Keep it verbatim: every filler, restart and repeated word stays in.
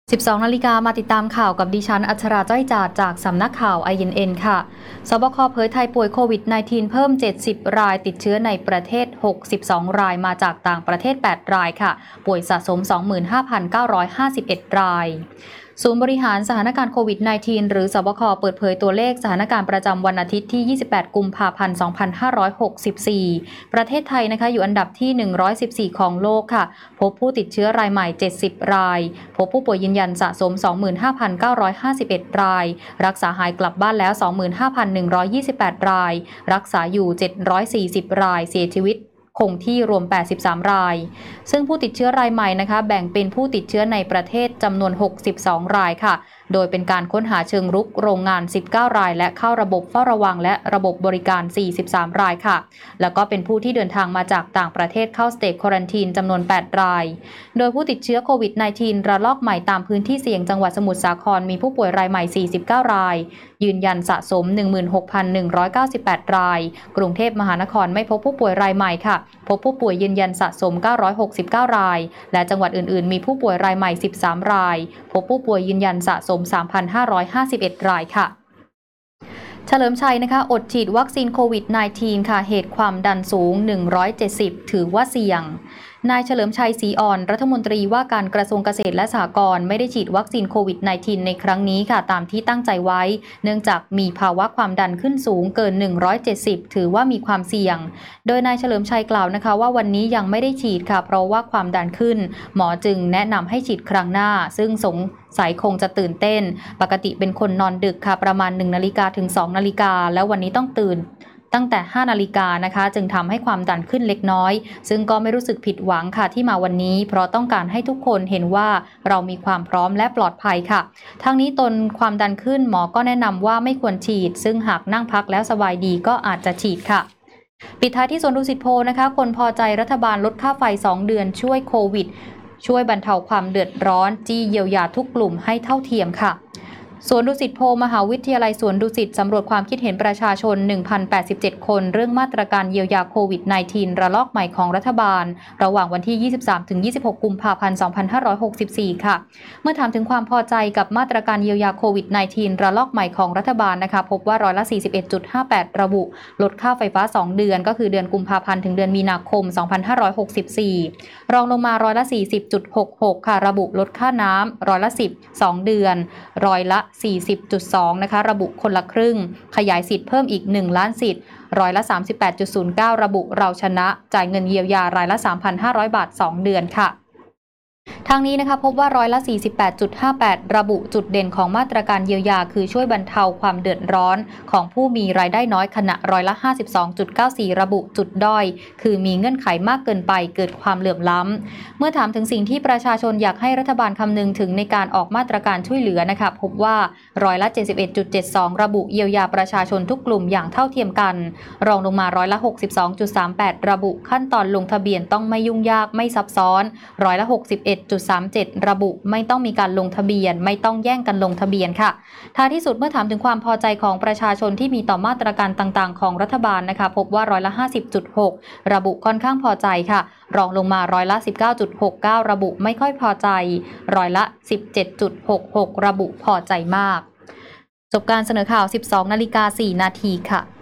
สิบสอง นาฬิกามาติดตามข่าวกับดิฉันอัชราจ้อยจาดจากสำนักข่าว ไอ เอ็น เอ็น ค่ะสบคเผยไทยป่วยโควิด สิบเก้า เพิ่ม เจ็ดสิบ รายติดเชื้อในประเทศ หกสิบสอง รายมาจากต่างประเทศ แปด รายค่ะป่วยสะสม สองหมื่นห้าพันเก้าร้อยห้าสิบเอ็ด รายศูนย์บริหารสถานการณ์โควิด สิบเก้า หรือสบคเปิดเผยตัวเลขสถานการณ์ประจำวันอาทิตย์ที่ ยี่สิบแปด กุมภาพันธ์ สองพันห้าร้อยหกสิบสี่ ประเทศไทยนะคะอยู่อันดับที่ หนึ่งร้อยสิบสี่ ของโลกค่ะพบผู้ติดเชื้อรายใหม่ เจ็ดสิบ รายพบผู้ป่วยยืนยันสะสม สองหมื่นห้าพันเก้าร้อยห้าสิบเอ็ด รายรักษาหายกลับบ้านแล้ว สองหมื่นห้าพันหนึ่งร้อยยี่สิบแปด รายรักษาอยู่ เจ็ดร้อยสี่สิบ รายเสียชีวิตคงที่รวม แปดสิบสาม รายซึ่งผู้ติดเชื้อรายใหม่นะคะแบ่งเป็นผู้ติดเชื้อในประเทศจำนวน หกสิบสอง รายค่ะโดยเป็นการค้นหาเชิงรุกโรงงาน สิบเก้า รายและเข้าระบบเฝ้าระวังและระบบบริการ สี่สิบสาม รายค่ะแล้วก็เป็นผู้ที่เดินทางมาจากต่างประเทศเข้าสเตจควอรันทีนจำนวน แปด รายโดยผู้ติดเชื้อโควิด สิบเก้า ระลอกใหม่ตามพื้นที่เสี่ยงจังหวัดสมุทรสาครมีผู้ป่วยรายใหม่ สี่สิบเก้า รายยืนยันสะสม หนึ่งหมื่นหกพันหนึ่งร้อยเก้าสิบแปด รายกรุงเทพมหานครไม่พบผู้ป่วยรายใหม่ค่ะพบผู้ป่วยยืนยันสะสม เก้าร้อยหกสิบเก้า รายและจังหวัดอื่นๆมีผู้ป่วยรายใหม่ สิบสาม รายพบผู้ป่วยยืนยันสะสม สามพันห้าร้อยห้าสิบเอ็ด รายค่ะเฉลิมชัยนะคะอดฉีดวัคซีนโควิด สิบเก้า ค่ะเหตุความดันสูง หนึ่งร้อยเจ็ดสิบ ถือว่าเสี่ยงนายเฉลิมชัยศรีอ่อนรัฐมนตรีว่าการกระทรวงเกษตรและสหกรณ์ไม่ได้ฉีดวัคซีนโควิด สิบเก้า ในครั้งนี้ค่ะตามที่ตั้งใจไว้เนื่องจากมีภาวะความดันขึ้นสูงเกิน หนึ่งร้อยเจ็ดสิบ ถือว่ามีความเสี่ยงโดยนายเฉลิมชัยกล่าวนะคะว่าวันนี้ยังไม่ได้ฉีดค่ะเพราะว่าความดันขึ้นหมอจึงแนะนำให้ฉีดครั้งหน้าซึ่งสงสัยคงจะตื่นเต้นปกติเป็นคนนอนดึกค่ะประมาณ หนึ่ง นาฬิกาถึง สอง นาฬิกาแล้ววันนี้ต้องตื่นตั้งแต่ ห้า นาฬิกานะคะจึงทำให้ความดันขึ้นเล็กน้อยซึ่งก็ไม่รู้สึกผิดหวังค่ะที่มาวันนี้เพราะต้องการให้ทุกคนเห็นว่าเรามีความพร้อมและปลอดภัยค่ะทั้งนี้ตนความดันขึ้นหมอก็แนะนำว่าไม่ควรฉีดซึ่งหากนั่งพักแล้วสบายดีก็อาจจะฉีดค่ะปิดท้ายที่สวนดุสิตโพลนะคะคนพอใจรัฐบาลลดค่าไฟสองเดือนช่วยโควิดช่วยบรรเทาความเดือดร้อนจี้เยียวยาทุกกลุ่มให้เท่าเทียมค่ะสวนดุสิตโพมหาวิทยาลัยสวนดุสิตสำรวจความคิดเห็นประชาชน หนึ่งพันแปดสิบเจ็ด คนเรื่องมาตรการเยียวยาโควิด สิบเก้า ระลอกใหม่ของรัฐบาลระหว่างวันที่ ยี่สิบสามถึงยี่สิบหก กุมภาพันธ์ สองพันห้าร้อยหกสิบสี่ ค่ะเมื่อถามถึงความพอใจกับมาตรการเยียวยาโควิด สิบเก้า ระลอกใหม่ของรัฐบาลนะคะพบว่าร้อยละ สี่สิบเอ็ดจุดห้าแปด ระบุลดค่าไฟฟ้าสองเดือนก็คือเดือนกุมภาพันธ์ถึงเดือนมีนาคม สองพันห้าร้อยหกสิบสี่ รองลงมาร้อยละ สี่สิบจุดหกหก ค่ะระบุลดค่าน้ำร้อยละ สิบ สองเดือนร้อยละ สี่สิบจุดสอง นะคะระบุคนละครึ่งขยายสิทธิ์เพิ่มอีกหนึ่งล้านสิทธิ์ร้อยละ สามสิบแปดจุดศูนย์เก้า ระบุเราชนะจ่ายเงินเยียวยารายละ สามพันห้าร้อย บาทสองเดือนค่ะทางนี้นะคะพบว่าร้อยละ สี่สิบแปดจุดห้าแปด ระบุจุดเด่นของมาตรการเยียวยาคือช่วยบรรเทาความเดือดร้อนของผู้มีรายได้น้อยขณะร้อยละ ห้าสิบสองจุดเก้าสี่ ระบุจุดด้อยคือมีเงื่อนไขมากเกินไปเกิดความเหลื่อมล้ำเมื่อถามถึงสิ่งที่ประชาชนอยากให้รัฐบาลคำนึงถึงในการออกมาตรการช่วยเหลือนะคะพบว่าร้อยละ เจ็ดสิบเอ็ดจุดเจ็ดสอง ระบุเยียวยาประชาชนทุกกลุ่มอย่างเท่าเทียมกันรองลงมาร้อยละ หกสิบสองจุดสามแปด ระบุขั้นตอนลงทะเบียนต้องไม่ยุ่งยากไม่ซับซ้อนร้อยละ หกสิบเอ็ดจุดสามเจ็ด ระบุไม่ต้องมีการลงทะเบียนไม่ต้องแย่งกันลงทะเบียนค่ะท้ายที่สุดเมื่อถามถึงความพอใจของประชาชนที่มีต่อมาตรการต่างๆของรัฐบาลนะคะพบว่าร้อยละ ห้าสิบจุดหก ระบุค่อนข้างพอใจค่ะรองลงมาร้อยละ สิบเก้าจุดหกเก้า ระบุไม่ค่อยพอใจร้อยละ สิบเจ็ดจุดหกหก ระบุพอใจมากจบการเสนอข่าว สิบสอง นาฬิกา สี่ นาทีค่ะ